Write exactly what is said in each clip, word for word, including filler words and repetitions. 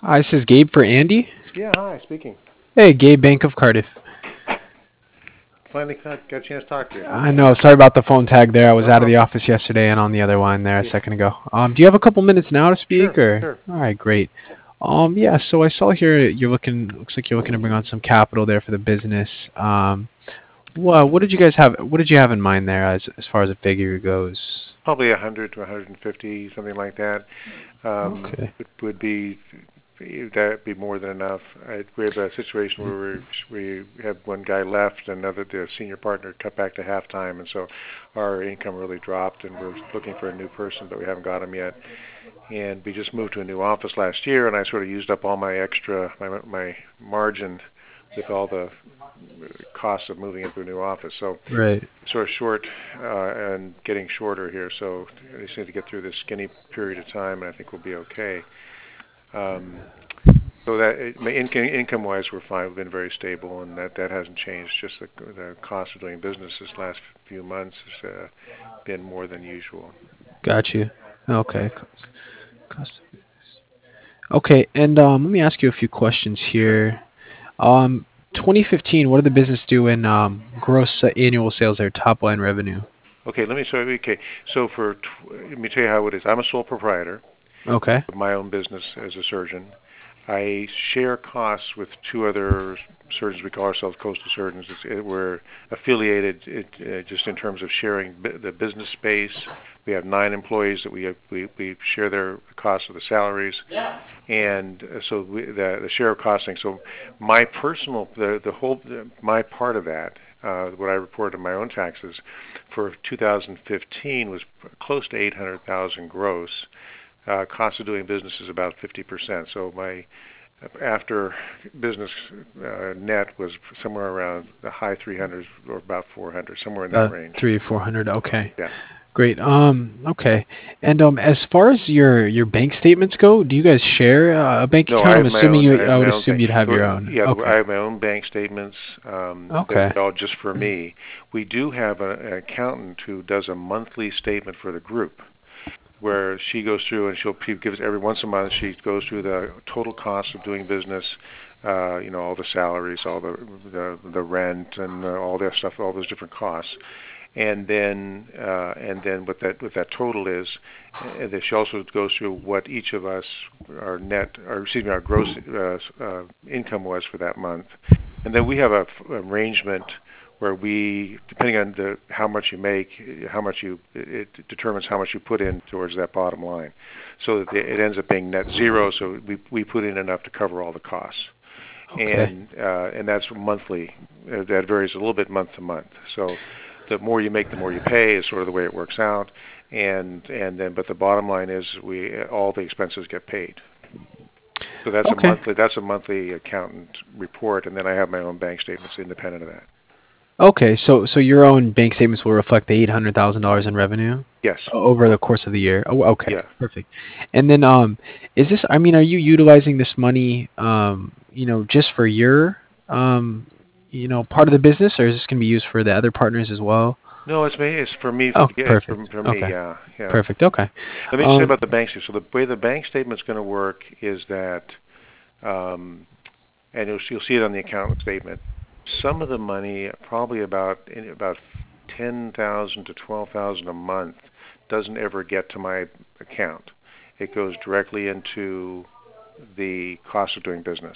Hi, this is Gabe for Andy. Yeah, hi, speaking. Hey, Gabe, Bank of Cardiff. Finally got, got a chance to talk to you. I know, sorry about the phone tag there. I was No out of the problem. office yesterday and on the other line there a Yeah, second ago. Um, do you have a couple minutes now to speak, sure, or? sure. All right, great. Um, yeah, so I saw here you're looking. Looks like you're looking to bring on some capital there for the business. Um, well, what did you guys have? What did you have in mind there, as as far as a figure goes? Probably a hundred to a hundred and fifty, something like that. Um, Okay. would, would be that be more than enough. I, we have a situation where we we have one guy left, and another the senior partner cut back to half time, and so our income really dropped, and we're looking for a new person, but we haven't got him yet. And we just moved to a new office last year, and I sort of used up all my extra my my margin with all the costs of moving into a new office. So Right. sort of short uh, and getting shorter here. So I just need to get through this skinny period of time, and I think we'll be okay. Um, so that it, my income, income-wise, we're fine. We've been very stable, and that, that hasn't changed. Just the, the cost of doing business this last few months has uh, been more than usual. Got you. Okay. Cost- Okay, and um, let me ask you a few questions Sure. here. Um, twenty fifteen, what did the business do in um, gross uh, annual sales or top line revenue? Okay. Let me. So okay. So for tw- let me tell you how it is. I'm a sole proprietor Okay. of my own business as a surgeon. I share costs with two other surgeons. We call ourselves Coastal Surgeons. It's, it, we're affiliated it, uh, just in terms of sharing b- the business space. We have nine employees that we have, we, we share their costs of the salaries, and uh, so we, the, the share of costing. So my personal the the whole the, my part of that, uh, what I reported in my own taxes for two thousand fifteen was close to eight hundred thousand gross. Uh, cost of doing business is about fifty percent. So my after business uh, net was somewhere around the high three hundreds or about four hundred, somewhere in Uh, that range. three, four hundred. Okay, Yeah. great. Um, okay. And um, as far as your your bank statements go, do you guys share uh, a bank No, I account? I'm have my assuming own. you. I have I would my own assume bank. you'd have So your own. yeah, Okay. I have my own bank statements. Um, that Okay. are all just for me. We do have a, an accountant who does a monthly statement for the group, where she goes through and she'll she gives every once a month. She goes through the total cost of doing business. Uh, you know, all the salaries, all the the, the rent, and uh, all that stuff, all those different costs. And then uh, and then what that what that total is, and then she also goes through what each of us our net or excuse me our gross uh, uh, income was for that month, and then we have a f- arrangement where we, depending on the how much you make, how much you it determines how much you put in towards that bottom line, so that it ends up being net zero. So we we put in enough to cover all the costs, Okay. and uh, and that's monthly. Uh, that varies a little bit month to month. So the more you make, the more you pay is sort of the way it works out. And and then, but the bottom line is we all the expenses get paid. So that's a Okay. monthly that's a monthly accountant report, and then I have my own bank statements independent of that. Okay. So so your own bank statements will reflect the eight hundred thousand dollars in revenue Yes. o- over the course of the year. Oh, okay. Yeah. Perfect. And then um, is this? I mean, are you utilizing this money um, you know, just for your um, you know, part of the business, or is this going to be used for the other partners as well? No, it's me. It's for me. Oh, It's for perfect. for me. Okay. Yeah. Yeah. Perfect. Okay. Let me just say Um, about the bank statement. So the way the bank statement's going to work is that, um, and you'll, you'll see it on the account statement. Some of the money, probably about in about ten thousand to twelve thousand a month, doesn't ever get to my account. It goes directly into the cost of doing business.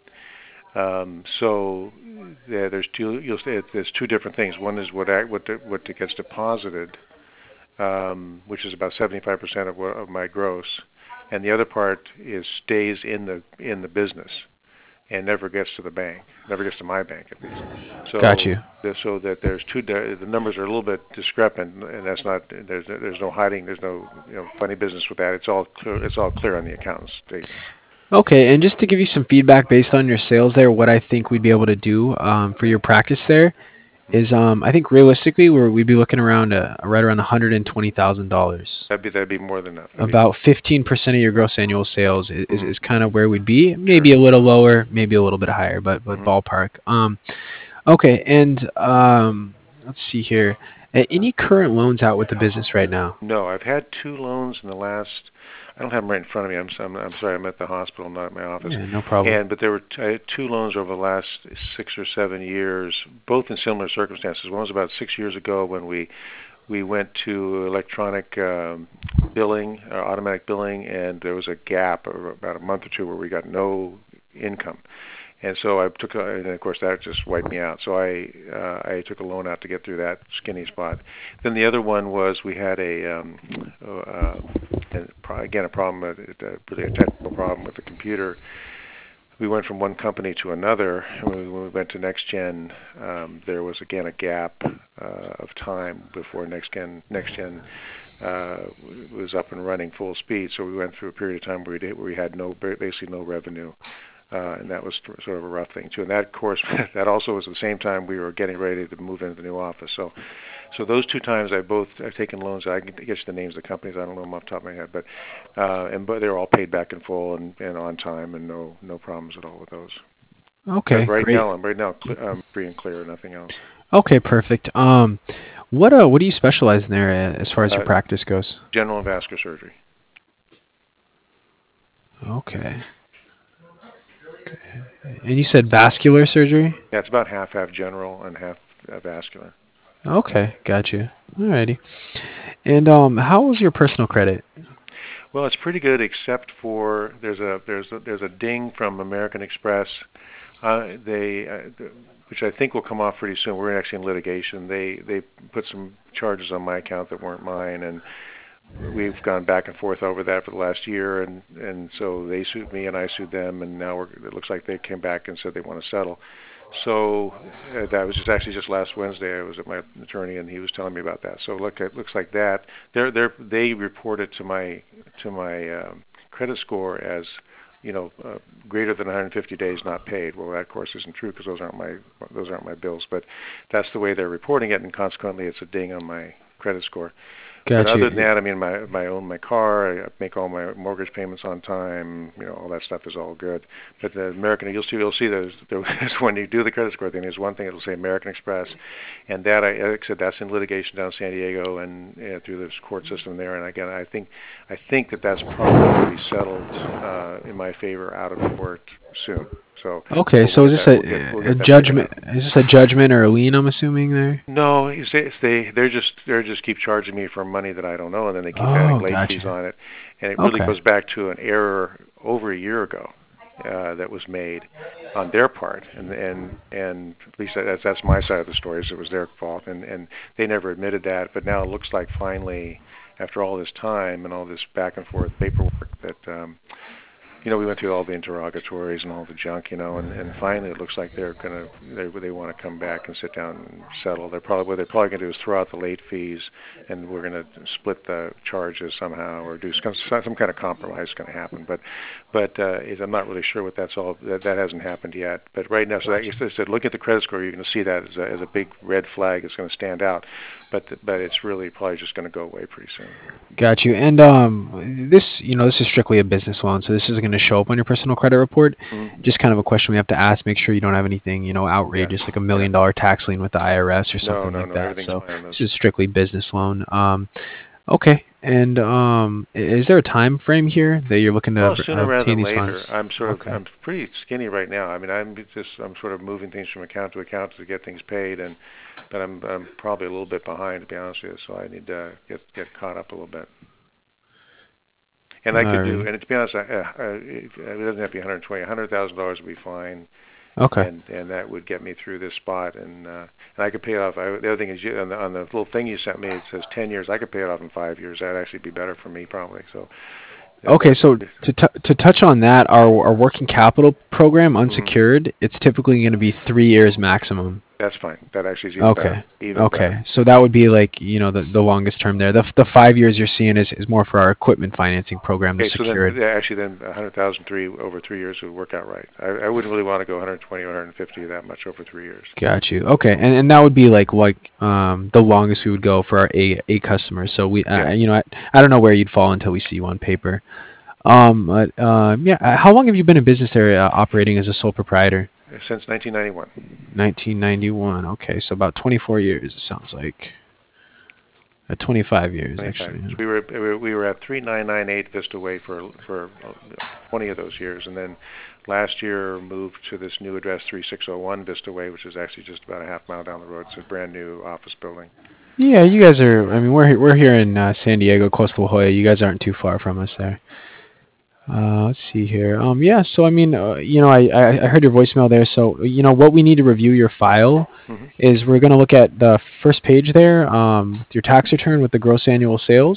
Um, so there, there's two. You'll say there's two different things. One is what I, what the, what gets deposited, um, which is about seventy-five percent of what, of my gross, and the other part is stays in the in the business and never gets to the bank, never gets to my bank at least. got So you. the, so that there's two di- the numbers are a little bit discrepant, and that's not there's there's no hiding, there's no you know funny business with that. It's all clear, it's all clear on the accountant's statement. Okay, and just to give you some feedback based on your sales there, what I think we'd be able to do um, for your practice there is, um, I think realistically, we're, we'd be looking around uh, right around one hundred and twenty thousand dollars. That'd be that'd be more than enough. That'd be About fifteen percent of your gross annual sales is, is, hmm is kind of where we'd be. sure. Maybe a little lower, maybe a little bit higher, but but hmm ballpark. Um, okay, and um, let's see here. A- Any current loans out with the business right now? No, I've had two loans in the last. I don't have them right in front of me. I'm I'm, I'm sorry. I'm at the hospital, not at my office. Yeah, no problem. And but there were t- I had two loans over the last six or seven years, both in similar circumstances. One was about six years ago when we we went to electronic um, billing, uh, automatic billing, and there was a gap of about a month or two where we got no income. And so I took, a, and of course that just wiped me out. So I uh, I took a loan out to get through that skinny spot. Then the other one was we had a um, uh, and again a problem, a, a really a technical problem with the computer. We went from one company to another, and when we went to NextGen, um, there was again a gap uh, of time before NextGen NextGen uh, was up and running full speed. So we went through a period of time where we did, where we had no basically no revenue. Uh, and that was sort of a rough thing too. And that, of course, that also was at the same time we were getting ready to move into the new office. So, so those two times I both I've taken loans. I can get you the names of the companies. I don't know them off the top of my head, but uh, and but they're all paid back in full and, and on time, and no no problems at all with those. Okay, But right great. now I'm right now cl- I'm free and clear, nothing else. Okay, perfect. Um, what uh, what do you specialize in there uh, as far as your Uh, practice goes? general and vascular surgery. Okay. And you said vascular surgery? Yeah, it's about half half general and half uh, vascular. Okay, got you. Alrighty. And um, how was your personal credit? Well, it's pretty good, except for there's a there's a, there's a ding from American Express. Uh, they, uh, which I think will come off pretty soon. We're actually in litigation. They they put some charges on my account that weren't mine, and we've gone back and forth over that for the last year. And and so they sued me, and I sued them, and now we're, it looks like they came back and said they want to settle. So uh, that was just actually just last Wednesday. I was at my attorney, and he was telling me about that. So look, it looks like that. They're they are they reported to my to my um, credit score as, you know, uh, greater than one hundred fifty days not paid. Well, that of course isn't true because those aren't my those aren't my bills. But that's the way they're reporting it, and consequently, it's a ding on my credit score. But Got other than you. that, I mean, my my own my car, I make all my mortgage payments on time. You know, all that stuff is all good. But the American, you'll see, you'll see there's, there's when you do the credit score thing, there's one thing it'll say American Express, and that I like I said that's in litigation down in San Diego and uh, through this court system there. And again, I think I think that that's probably going to be settled uh, in my favor out of court soon. So, Okay, so so we'll is get this that we'll get a, we'll a get that figured judgment? out. Is this a judgment or a lien? I'm assuming there. No, you say it's they they're just they're just keep charging me for money that I don't know, and then they keep adding Oh, late fees gotcha. on it, and it really Okay. goes back to an error over a year ago uh, that was made on their part, and and and at least that's that's my side of the story. Is it was their fault, and and they never admitted that, but now it looks like finally, after all this time and all this back and forth paperwork, that um, you know, we went through all the interrogatories and all the junk, you know, and, and finally it looks like they're gonna they they want to come back and sit down and settle. They're probably what they're probably gonna do is throw out the late fees, and we're gonna split the charges somehow or do some some kind of compromise is gonna happen. But but uh, is, I'm not really sure what that's all. That that hasn't happened yet. But right now, so that, as I said, look at the credit score. You're going to see that as a, as a big red flag. It's going to stand out. But but it's really probably just going to go away pretty soon. Got you. And um, this, you know, this is strictly a business loan, so this isn't going to show up on your personal credit report. Mm-hmm. Just kind of a question we have to ask. Make sure you don't have anything, you know, Yeah. outrageous like a Yeah. million dollar tax lien with the I R S or No, something no, like no. that. Everything's So fine on this those. is strictly business loan. Um, okay. And um, i- is there a time frame here that you're looking to Well, ob- sooner rather obtain than these later. funds? I'm sort of Okay. I'm pretty skinny right now. I mean, I'm just I'm sort of moving things from account to account to get things paid, and but I'm I'm probably a little bit behind, to be honest with you. So I need to get get caught up a little bit. And I could do, Alrighty. and to be honest, I, uh, it, it doesn't have to be one hundred twenty. one hundred thousand dollars would be fine, Okay. and and that would get me through this spot, and uh, and I could pay it off. I, the other thing is, you, on the on the little thing you sent me, it says ten years. I could pay it off in five years. That'd actually be better for me, probably. So that Okay, that so to t to touch on that, our our working capital program, mm, unsecured, it's typically going to be three years maximum. that's fine. That actually is even better, Okay. even better. Okay. So that would be like, you know, the, the longest term there. The f- the five years you're seeing is, is more for our equipment financing program, the Okay, so then secured. yeah, actually then one hundred thousand three over three years would work out right. I, I wouldn't really want to go one hundred twenty or one hundred fifty that much over three years. Got you. Okay. And and that would be like like um the longest we would go for our A A customers. So we Yeah, uh, you know, I, I don't know where you'd fall until we see you on paper. Um but um yeah, uh, how long have you been in business there uh, operating as a sole proprietor? since nineteen ninety-one. nineteen ninety-one. Okay. So about twenty-four years it sounds like. Uh, twenty-five years, twenty-five. actually. So we were we were at three nine nine eight Vista Way for for twenty of those years, and then last year moved to this new address three six zero one Vista Way, which is actually just about a half mile down the road. It's a brand new office building. Yeah, you guys are. I mean, we're he- we're here in uh, San Diego, close to La Jolla. You guys aren't too far from us there. Uh, let's see here. Um, yeah. So I mean, uh, you know, I, I I heard your voicemail there. So you know, what we need to review your file Mm-hmm. is we're going to look at the first page there, um, your tax return with the gross annual sales.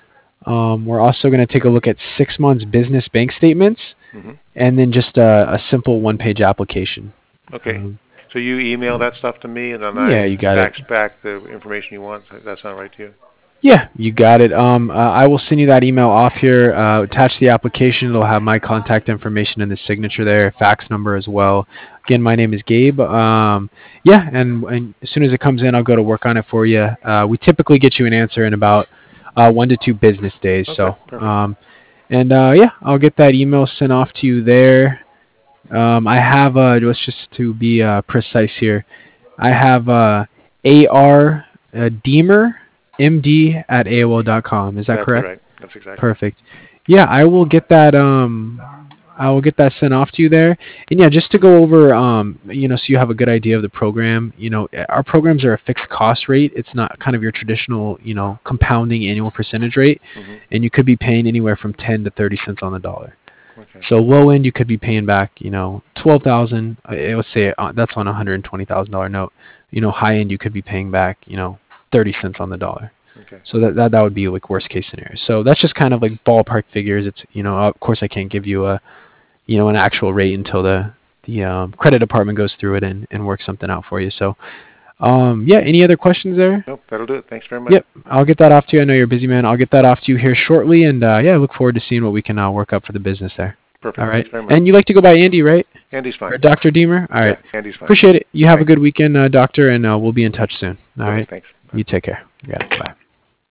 Um, we're also going to take a look at six months business bank statements, Mm-hmm. and then just a, a simple one-page application. Okay. Um, So you email that stuff to me, and then yeah, I you got fax it. back the information you want. Does that sound right to you? Yeah, you got it. Um, uh, I will send you that email off here. Uh, attach the application. It'll have my contact information in the signature there, fax number as well. Again, my name is Gabe. Um, yeah, and, and as soon as it comes in, I'll go to work on it for you. Uh, we typically get you an answer in about uh, one to two business days. Okay, So, perfect. um, and uh, yeah, I'll get that email sent off to you there. Um, I have uh, let's just to be uh, precise here. I have uh, A R uh, Deemer M D at A O L dot com. Is that That's correct? right. That's exactly. Perfect. Yeah, I will get that. Um, I will get that sent off to you there. And yeah, just to go over, um, you know, so you have a good idea of the program. You know, our programs are a fixed cost rate. It's not kind of your traditional, you know, compounding annual percentage rate, Mm-hmm. and you could be paying anywhere from ten to thirty cents on the dollar. Okay. So low end, you could be paying back, you know, twelve thousand. Uh, let's say uh, that's on a hundred and twenty thousand dollar note. You know, high end, you could be paying back, you know, thirty cents on the dollar. Okay. So that, that that would be like worst case scenario. So that's just kind of like ballpark figures. It's, you know, of course I can't give you a, you know, an actual rate until the the um, credit department goes through it and and works something out for you. So, um, yeah. Any other questions there? Nope, that'll do it. Thanks very much. Yep, I'll get that off to you. I know you're a busy man. I'll get that off to you here shortly, and uh, yeah, I look forward to seeing what we can uh, work up for the business there. Perfect. All right. Thanks very much. And you like to go by Andy, right? Andy's fine. Or Doctor Deemer? All right. Yeah, Andy's fine. Appreciate it. You have Thanks. a good weekend, uh, Doctor, and uh, we'll be in touch soon. All Okay, right. thanks. You take care. You got it. Bye.